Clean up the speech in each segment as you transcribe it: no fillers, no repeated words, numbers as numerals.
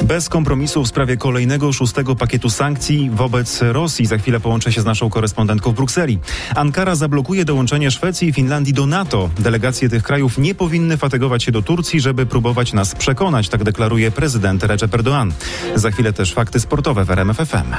Bez kompromisu w sprawie kolejnego 6. pakietu sankcji wobec Rosji. Za chwilę połączę się z naszą korespondentką w Brukseli. Ankara zablokuje dołączenie Szwecji i Finlandii do NATO. Delegacje tych krajów nie powinny fatygować się do Turcji, żeby próbować nas przekonać, tak deklaruje prezydent Recep Erdoğan. Za chwilę też fakty sportowe w RMF FM.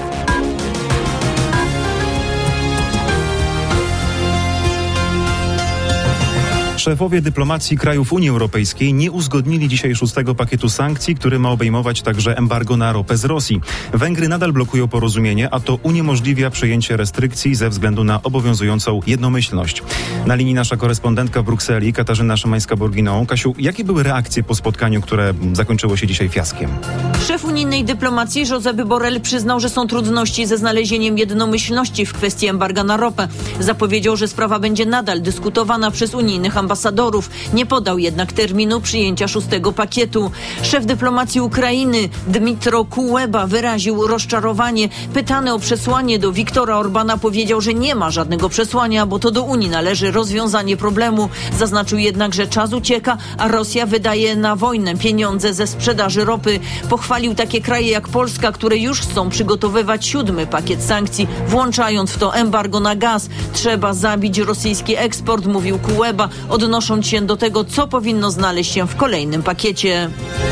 Szefowie dyplomacji krajów Unii Europejskiej nie uzgodnili dzisiaj 6. pakietu sankcji, który ma obejmować także embargo na ropę z Rosji. Węgry nadal blokują porozumienie, a to uniemożliwia przejęcie restrykcji ze względu na obowiązującą jednomyślność. Na linii nasza korespondentka w Brukseli, Katarzyna Szymańska-Borginą. Kasiu, jakie były reakcje po spotkaniu, które zakończyło się dzisiaj fiaskiem? Szef unijnej dyplomacji Josep Borrell przyznał, że są trudności ze znalezieniem jednomyślności w kwestii embarga na ropę. Zapowiedział, że sprawa będzie nadal dyskutowana przez unijnych ambasadorów. Nie podał jednak terminu przyjęcia 6. pakietu. Szef dyplomacji Ukrainy Dmytro Kuleba wyraził rozczarowanie. Pytany o przesłanie do Viktora Orbana powiedział, że nie ma żadnego przesłania, bo to do Unii należy rozwiązanie problemu. Zaznaczył jednak, że czas ucieka, a Rosja wydaje na wojnę pieniądze ze sprzedaży ropy. Pochwalił takie kraje jak Polska, które już chcą przygotowywać 7. pakiet sankcji, włączając w to embargo na gaz. Trzeba zabić rosyjski eksport, mówił Kuleba, odnosząc się do tego, co powinno znaleźć się w kolejnym pakiecie.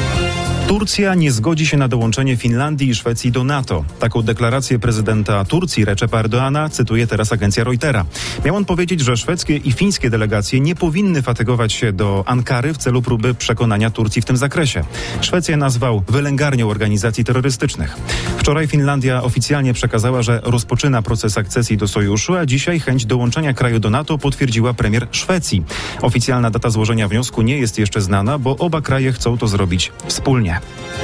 Turcja nie zgodzi się na dołączenie Finlandii i Szwecji do NATO. Taką deklarację prezydenta Turcji Recepa Erdoğana cytuje teraz agencja Reutera. Miał on powiedzieć, że szwedzkie i fińskie delegacje nie powinny fatygować się do Ankary w celu próby przekonania Turcji w tym zakresie. Szwecja nazwał wylęgarnią organizacji terrorystycznych. Wczoraj Finlandia oficjalnie przekazała, że rozpoczyna proces akcesji do sojuszu, a dzisiaj chęć dołączenia kraju do NATO potwierdziła premier Szwecji. Oficjalna data złożenia wniosku nie jest jeszcze znana, bo oba kraje chcą to zrobić wspólnie.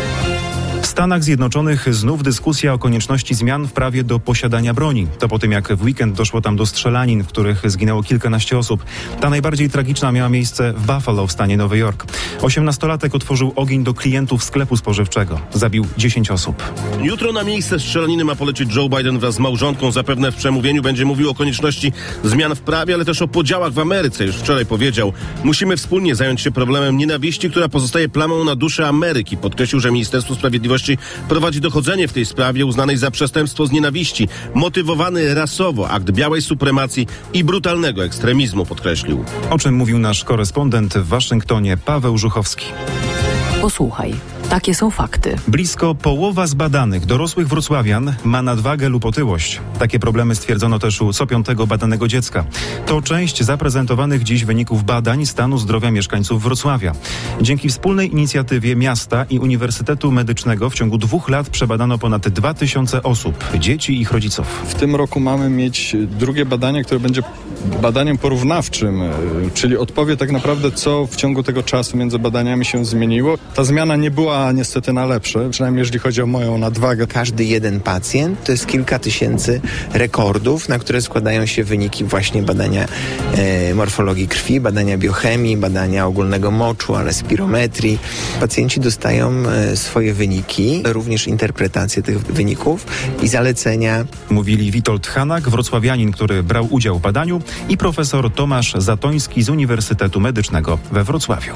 W Stanach Zjednoczonych znów dyskusja o konieczności zmian w prawie do posiadania broni. To po tym, jak w weekend doszło tam do strzelanin, w których zginęło kilkanaście osób. Ta najbardziej tragiczna miała miejsce w Buffalo w stanie Nowy Jork. 18-latek otworzył ogień do klientów sklepu spożywczego. Zabił 10 osób. Jutro na miejsce strzelaniny ma polecieć Joe Biden wraz z małżonką. Zapewne w przemówieniu będzie mówił o konieczności zmian w prawie, ale też o podziałach w Ameryce. Już wczoraj powiedział: musimy wspólnie zająć się problemem nienawiści, która pozostaje plamą na duszy Ameryki. Podkreślił, że Ministerstwo Sprawiedliwości prowadzi dochodzenie w tej sprawie uznanej za przestępstwo z nienawiści, motywowany rasowo, akt białej supremacji i brutalnego ekstremizmu, podkreślił. O czym mówił nasz korespondent w Waszyngtonie Paweł Żuchowski. Posłuchaj, takie są fakty. Blisko połowa z badanych dorosłych wrocławian ma nadwagę lub otyłość. Takie problemy stwierdzono też u co 5. badanego dziecka. To część zaprezentowanych dziś wyników badań stanu zdrowia mieszkańców Wrocławia. Dzięki wspólnej inicjatywie miasta i Uniwersytetu Medycznego w ciągu 2 lat przebadano ponad 2000 osób, dzieci i ich rodziców. W tym roku mamy mieć drugie badanie, które będzie badaniem porównawczym, czyli odpowie tak naprawdę, co w ciągu tego czasu między badaniami się zmieniło. Ta zmiana nie była niestety na lepsze, przynajmniej jeżeli chodzi o moją nadwagę. Każdy jeden pacjent to jest kilka tysięcy rekordów, na które składają się wyniki właśnie badania morfologii krwi, badania biochemii, badania ogólnego moczu, ale spirometrii. Pacjenci dostają swoje wyniki, również interpretację tych wyników i zalecenia. Mówili Witold Hanak, wrocławianin, który brał udział w badaniu, i profesor Tomasz Zatoński z Uniwersytetu Medycznego we Wrocławiu.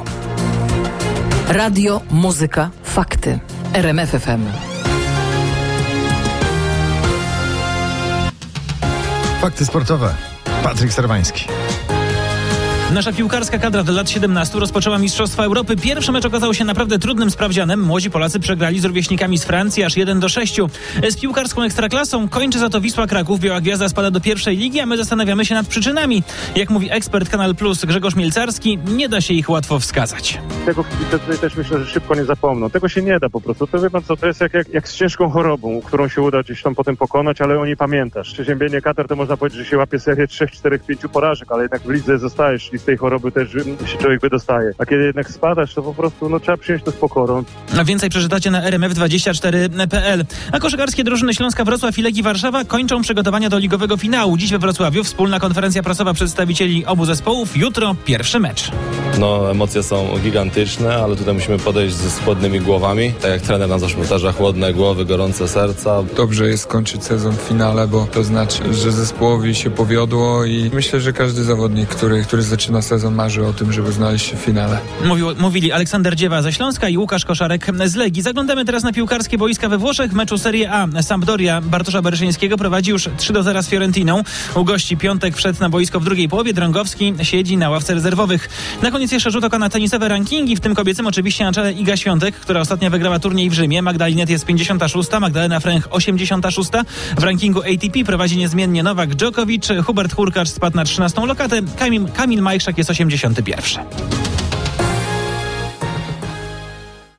Radio, muzyka, fakty. RMF FM. Fakty sportowe. Patryk Serwański. Nasza piłkarska kadra do lat 17 rozpoczęła Mistrzostwa Europy. Pierwszy mecz okazał się naprawdę trudnym sprawdzianem. Młodzi Polacy przegrali z rówieśnikami z Francji aż 1-6. Z piłkarską ekstraklasą kończy za to Wisła Kraków. Biała Gwiazda spada do pierwszej ligi, a my zastanawiamy się nad przyczynami. Jak mówi ekspert Kanal Plus Grzegorz Mielcarski, nie da się ich łatwo wskazać. Tego kibice też myślę, że szybko nie zapomną. Tego się nie da po prostu. To wie pan co, to jest jak z ciężką chorobą, którą się uda gdzieś tam potem pokonać, ale o niej pamiętasz. Przeziębienie Katar to można powiedzieć, że się łapie serię 3, 4, 5 porażek, ale jednak w lidze zostajesz i z tej choroby też się człowiek wydostaje. A kiedy jednak spadasz, to po prostu trzeba przyjąć to z pokorą. A więcej przeczytacie na rmf24.pl. A koszykarskie drużyny Śląska Wrocław i Legii Warszawa kończą przygotowania do ligowego finału. Dziś we Wrocławiu wspólna konferencja prasowa przedstawicieli obu zespołów. Jutro pierwszy mecz. No, emocje są gigantyczne, ale tutaj musimy podejść ze chłodnymi głowami. Tak jak trener nam zawsze powtarza, chłodne głowy, gorące serca. Dobrze jest skończyć sezon w finale, bo to znaczy, że zespołowi się powiodło i myślę, że każdy zawodnik, który zaczyna sezon, marzy o tym, żeby znaleźć się w finale. Mówili Aleksander Dziewa ze Śląska i Łukasz Koszarek z Legii. Zaglądamy teraz na piłkarskie boiska we Włoszech. W meczu Serie A Sampdoria Bartosza Bereszyńskiego prowadzi już 3-0 z Fiorentiną. U gości Piątek wszedł na boisko w drugiej połowie. Drągowski siedzi na ławce rezerwowych. Na koniec jeszcze rzut oka na tenisowe rankingi, w tym kobiecym oczywiście na czele Iga Świątek, która ostatnio wygrała turniej w Rzymie. Magda Linette jest 56, Magdalena Fręch 86. W rankingu ATP prowadzi niezmiennie Nowak Djokovic. Hubert Hurkacz spadł na 13. lokatę. Kamil Majchrzak jest 81.